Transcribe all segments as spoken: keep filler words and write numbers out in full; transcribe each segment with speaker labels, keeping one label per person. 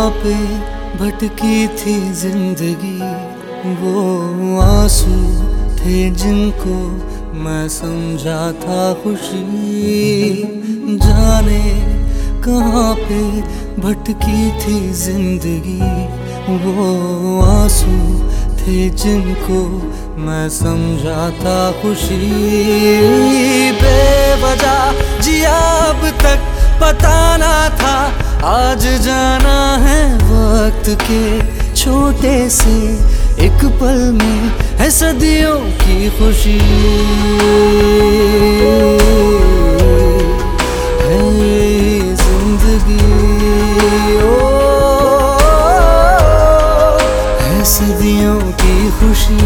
Speaker 1: पे भटकी थी जिंदगी, वो आंसू थे जिनको मैं समझा था खुशी। जाने कहाँ पे भटकी थी जिंदगी, वो आंसू थे जिनको मैं समझा था खुशी। बेवजह जिया अब तक पता ना था, आज जाना है वक्त के छोटे से एक पल में है सदियों की खुशी। है जिंदगी ओ है सदियों की खुशी।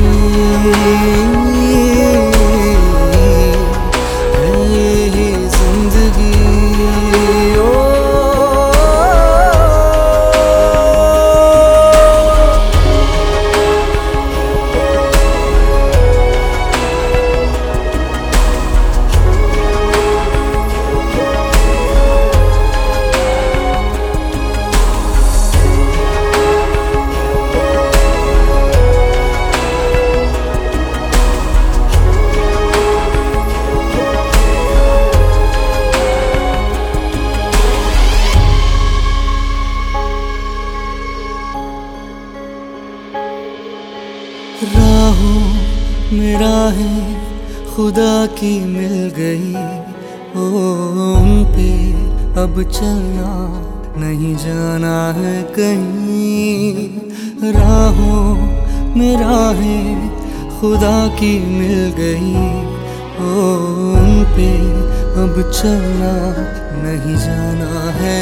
Speaker 1: राहों में राहें खुदा की मिल गई, ओ उन पे अब चलना नहीं जाना है कहीं। राहों में राहें खुदा की मिल गई, ओ उन पे अब चलना नहीं जाना है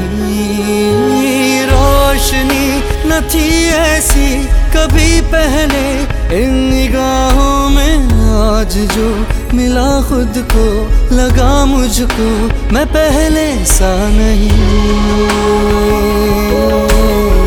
Speaker 1: कहीं। रोशनी न थी ऐसी कभी पहले इन निगाहों में, आज जो मिला खुद को लगा मुझको मैं पहले सा नहीं।